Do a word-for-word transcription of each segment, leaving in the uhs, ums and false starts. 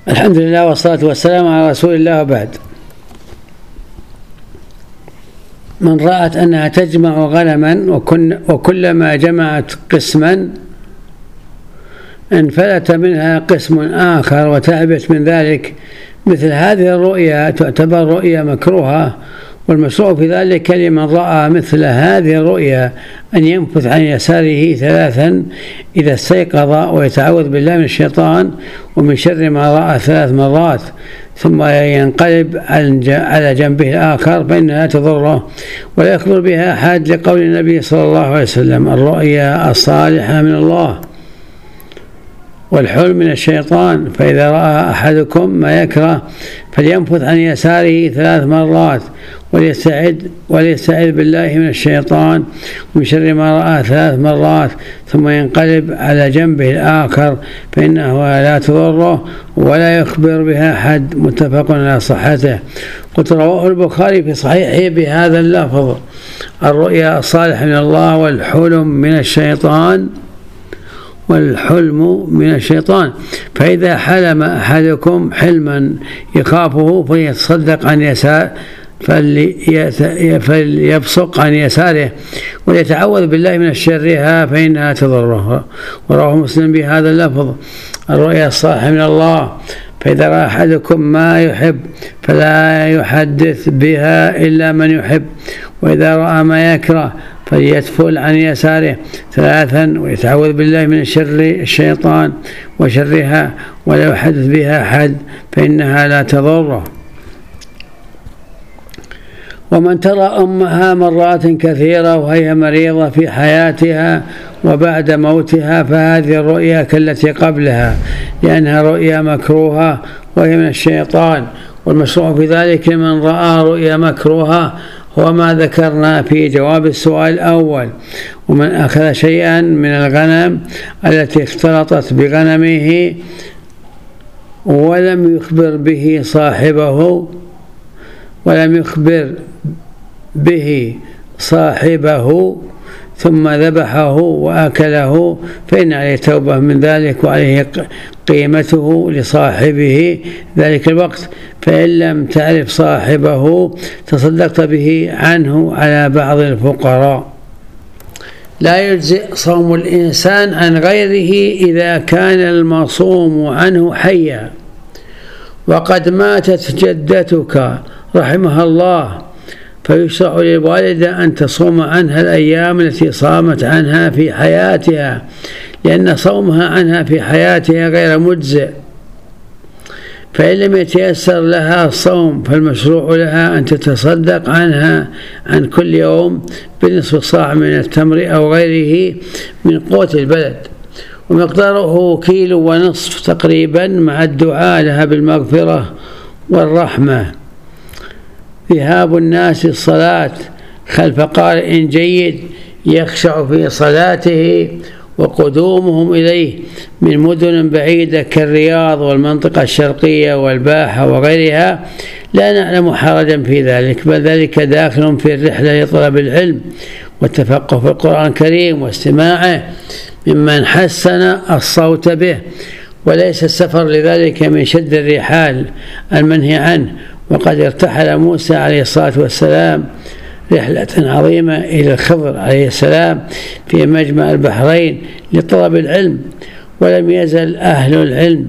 الحمد لله والصلاة والسلام على رسول الله وبعد. من رأت أنها تجمع غنما وكلما جمعت قسما انفلت منها قسم آخر وتعبت من ذلك، مثل هذه الرؤيا تعتبر رؤيا مكروهة، والمشروع في ذلك لمن رأى مثل هذه الرؤيا أن ينفث عن يساره ثلاثا إذا استيقظ ويتعوذ بالله من الشيطان ومن شر ما رأى ثلاث مرات، ثم ينقلب على جنبه الآخر فإنها لا تضره ولا يخبر بها أحد، لقول النبي صلى الله عليه وسلم: الرؤيا الصالحة من الله والحلم من الشيطان، فإذا رأى أحدكم ما يكره فلينفث عن يساره ثلاث مرات وليستعذ وليستعذ بالله من الشيطان ومن شر ما رأى ثلاث مرات، ثم ينقلب على جنبه الآخر فإنه لا تضره ولا يخبر بها أحد. متفق على صحته. قلت: رواه البخاري في صحيحه بهذا اللفظ: الرؤيا الصالحة من الله والحلم من الشيطان والحلم من الشيطان، فإذا حلم أحدكم حلما يخافه فليتصدق عن يسار فليبصق عن يساره وليتعوذ بالله من شرها فإنها تضره. ورواه مسلم بهذا اللفظ: الرؤيا الصالحة من الله، فإذا رأى أحدكم ما يحب فلا يحدث بها إلا من يحب، وإذا رأى ما يكره فليتفل عن يساره ثلاثا ويتعوذ بالله من شر الشيطان وشرها ولا يحدث بها أحد فإنها لا تضره. ومن ترى أمها مرات كثيرة وهي مريضة في حياتها وبعد موتها فهذه الرؤيا كالتي قبلها، لأنها رؤيا مكروهة وهي من الشيطان. والمشروع في ذلك لمن رأى رؤيا مكروهة هو ما ذكرنا في جواب السؤال الأول: ومن أخذ شيئا من الغنم التي اختلطت بغنمه ولم يخبر به صاحبه ولم يخبر به صاحبه ثم ذبحه وأكله فإن عليه توبة من ذلك وعليه قيمته لصاحبه ذلك الوقت، فإن لم تعرف صاحبه تصدقت به عنه على بعض الفقراء. لا يجزئ صوم الإنسان عن غيره إذا كان المصوم عنه حيا وقد ماتت جدتك رحمها الله، فيشرع للوالدة أن تصوم عنها الأيام التي صامت عنها في حياتها، لأن صومها عنها في حياتها غير مجزئ. فإن لم يتيسر لها الصوم فالمشروع لها أن تتصدق عنها عن كل يوم بنصف صاع من التمر أو غيره من قوت البلد، ومقداره كيلو ونصف تقريبا، مع الدعاء لها بالمغفرة والرحمة. ذهاب الناس الصلاة خلف قارئ جيد يخشع في صلاته، وقدومهم إليه من مدن بعيدة كالرياض والمنطقة الشرقية والباحة وغيرها لا نعلم حرجا في ذلك، بل ذلك داخل في الرحلة لطلب العلم والتفقه في القرآن الكريم واستماعه ممن حسن الصوت به، وليس السفر لذلك من شد الرحال المنهي عنه. وقد ارتحل موسى عليه الصلاة والسلام رحلة عظيمة إلى الخضر عليه السلام في مجمع البحرين لطلب العلم، ولم يزل أهل العلم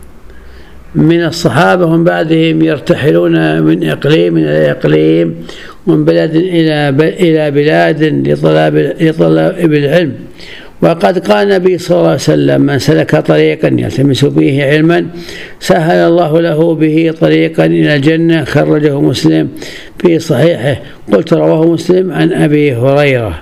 من الصحابة ومن بعدهم يرتحلون من إقليم إلى إقليم ومن بلد إلى بلاد لطلب لطلب العلم. وقد قال النبي صلى الله عليه وسلم: من سلك طريقا يلتمس فيه علما سهل الله له به طريقا إلى الجنة، خرجه مسلم في صحيحه. قلت: رواه مسلم عن أبي هريرة.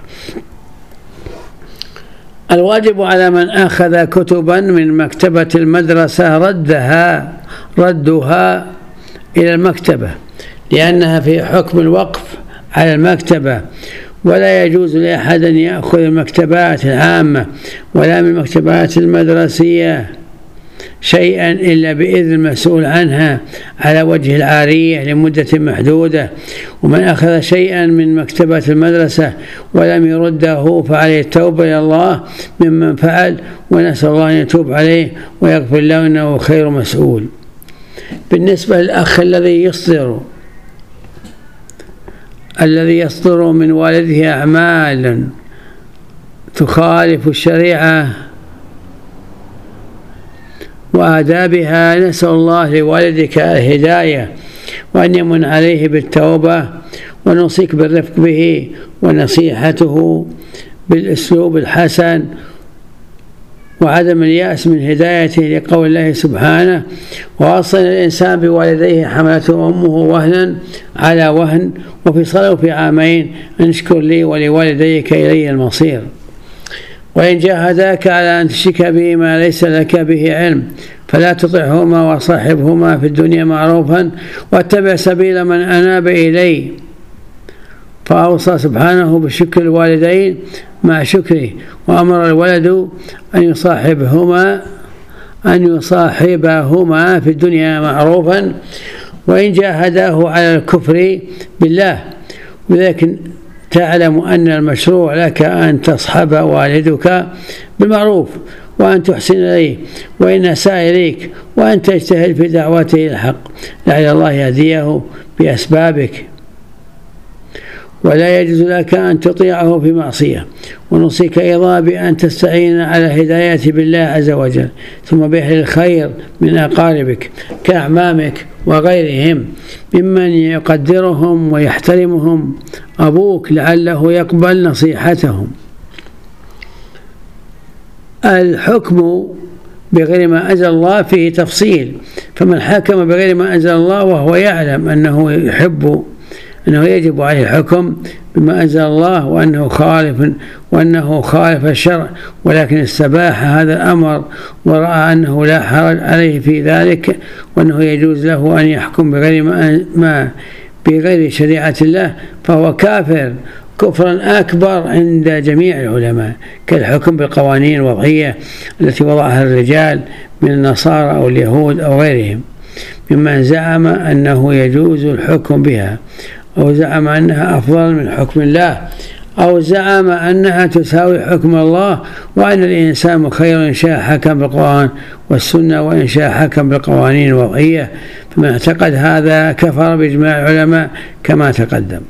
الواجب على من أخذ كتبا من مكتبة المدرسة ردها ردها إلى المكتبة، لأنها في حكم الوقف على المكتبة، ولا يجوز لأحد أن يأخذ المكتبات العامة ولا من المكتبات المدرسية شيئا إلا بإذن المسؤول عنها على وجه العارية لمدة محدودة. ومن أخذ شيئا من مكتبة المدرسة ولم يرده فعليه التوبة إلى الله ممن فعل، ونسأل الله أن يتوب عليه ويغفر له إنه خير مسؤول. بالنسبة للأخ الذي يصدر الذي يصدر من والده أعمال تخالف الشريعة وآدابها، نسأل الله لوالدك الهداية وأن يمن عليه بالتوبة، ونوصيك بالرفق به ونصيحته بالأسلوب الحسن وعدم اليأس من هدايته، لقول الله سبحانه: ووصينا الإنسان بوالديه حملته أمه وهنا على وهن وفصاله في عامين أن اشكر لي ولوالديك إلي المصير. وإن جاهداك على أن تشرك به ما ليس لك به علم فلا تطعهما وصاحبهما في الدنيا معروفا واتبع سبيل من أناب إلي. فأوصى سبحانه بشكر الوالدين مع شكره، وأمر الولد أن يصاحبهما أن يصاحبهما في الدنيا معروفا وإن جاهداه على الكفر بالله. ولكن تعلم أن المشروع لك أن تصحب والدك بالمعروف وأن تحسن إليه وإن أساء إليك، وأن تجتهد في دعوته الحق لعل الله يهديه بأسبابك. ولا يجوز لك أن تطيعه في معصية. ونوصيك أيضا بأن تستعين على الهداية بالله عز وجل، ثم بأهل الخير من أقاربك كأعمامك وغيرهم ممن يقدرهم ويحترمهم أبوك لعله يقبل نصيحتهم. الحكم بغير ما أنزل الله فيه تفصيل، فمن حكم بغير ما أنزل الله وهو يعلم أنه يحب أنه يجب عليه الحكم بما أنزل الله وأنه خالف وأنه خالف الشرع، ولكن استباح هذا الأمر ورأى أنه لا حرج عليه في ذلك وأنه يجوز له أن يحكم بغير ما بغير شريعة الله، فهو كافر كفرا أكبر عند جميع العلماء، كالحكم بالقوانين الوضعية التي وضعها الرجال من النصارى أو اليهود أو غيرهم ممن زعم أنه يجوز الحكم بها، أو زعم أنها أفضل من حكم الله، أو زعم أنها تساوي حكم الله، وأن الإنسان مخير إن شاء حكم بالقرآن والسنة وإن شاء حكم بالقوانين الوضعية. فمن اعتقد هذا كفر بإجماع العلماء كما تقدم.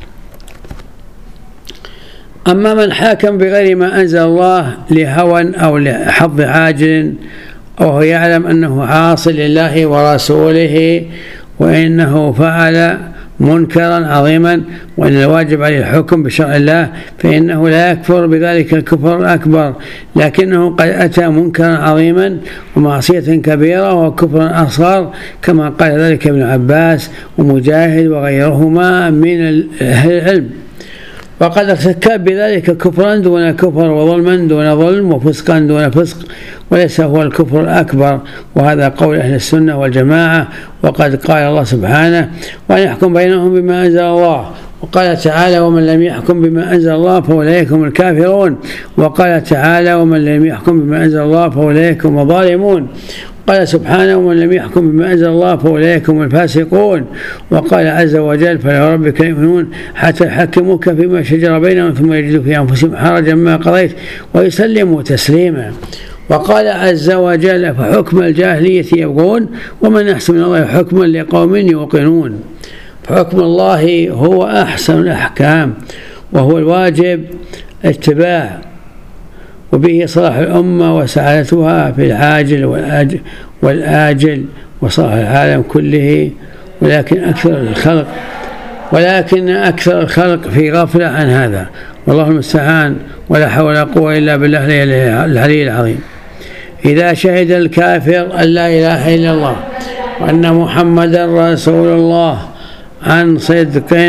أما من حاكم بغير ما أنزل الله لهوى أو لحظ عاجل أو هو يعلم أنه عاصي لله ورسوله وإنه فعل منكرا عظيما وأن الواجب عليه الحكم بشرع الله، فإنه لا يكفر بذلك الكفر الأكبر، لكنه قد أتى منكرا عظيما ومعصية كبيرة وكفرا أصغر، كما قال ذلك ابن عباس ومجاهد وغيرهما من أهل العلم. وقد ارتكب بذلك كفرا دون كفر وظلما دون ظلم وفسقا دون فسق، وليس هو الكفر الأكبر، وهذا قول أهل السنة والجماعة. وقد قال الله سبحانه: وأن يحكم بينهم بما أنزل الله. وقال تعالى: ومن لم يحكم بما أنزل الله فأولئك هم الكافرون. وقال تعالى: ومن لم يحكم بما أنزل الله فأولئك هم الظالمون. قال سبحانه: ومن لم يحكم بما أنزل الله فأولئك هم الفاسقون. وقال عز وجل: فلربك يؤمنون حتى يحكموك فيما شجر بينهم ثم يجدوا في أنفسهم حرجا مما قضيت ويسلموا تسليما. وقال عز وجل: فحكم الجاهلية يبغون ومن أحسن من الله حكما لقوم يوقنون. فحكم الله هو أحسن الأحكام، وهو الواجب اتباع، وبه صلاح الأمة وسعادتها في العاجل والآجل, والآجل وصلاح العالم كله. ولكن أكثر الخلق ولكن أكثر الخلق في غفلة عن هذا، والله المستعان، ولا حول ولا قوة إلا بالله العلي العظيم. إذا شهد الكافر أن لا إله إلا الله وأن محمدا رسول الله عن صدق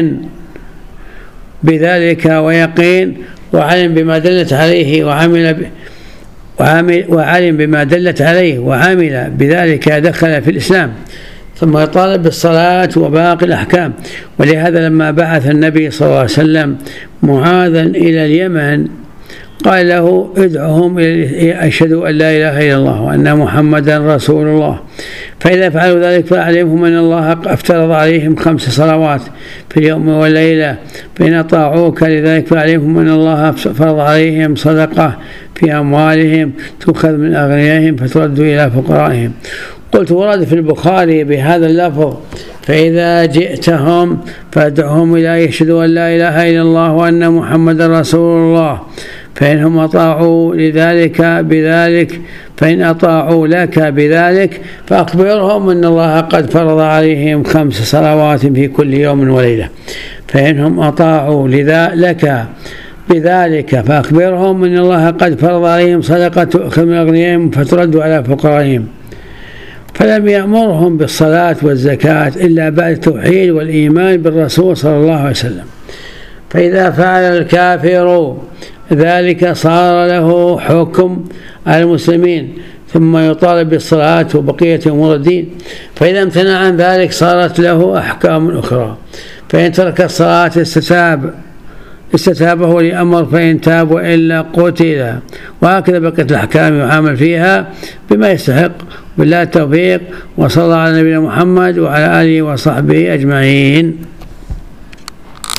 بذلك ويقين، وعلم بما دلت عليه وعمل ب... وعمل وعلم بما دلت عليه وعمل بذلك دخل في الإسلام، ثم يطالب بالصلاة وباقي الأحكام. ولهذا لما بعث النبي صلى الله عليه وسلم معاذا إلى اليمن قال له: ادعهم إلى أشهدوا أن لا إله إلا الله وأن محمدا رسول الله، فإذا فعلوا ذلك فأعلمهم أن الله افترض عليهم خمس صلوات في اليوم والليلة، فإن أطاعوك لذلك فأعلمهم أن الله فرض عليهم صدقة في أموالهم تؤخذ من أغنيائهم فترد إلى فقرائهم، قلت ورد في البخاري بهذا اللفظ: فإذا جئتهم فادعهم إلى يشهدوا أن لا إله إلا الله وأن محمدا رسول الله، فإنهم أطاعوا لذلك بذلك فإن أطاعوا لك بذلك فأخبرهم أن الله قد فرض عليهم خمس صلوات في كل يوم وليلة، فإنهم أطاعوا لك بذلك فأخبرهم أن الله قد فرض عليهم صدقة تؤخذ من أغنيائهم فترد على فقرائهم. فلم يأمرهم بالصلاة والزكاة إلا بعد التوحيد والإيمان بالرسول صلى الله عليه وسلم. فإذا فعل الكافر ذلك صار له حكم على المسلمين، ثم يطالب بالصلاة وبقية أمور الدين. فإذا امتنع عن ذلك صارت له أحكام أخرى، فإن ترك الصلاة استتاب استتابه لأمر، فإن تاب وإلا قتل. وهكذا بقية الأحكام يعامل فيها بما يستحق. بالله التوفيق، وصلى على نبينا محمد وعلى آله وصحبه أجمعين.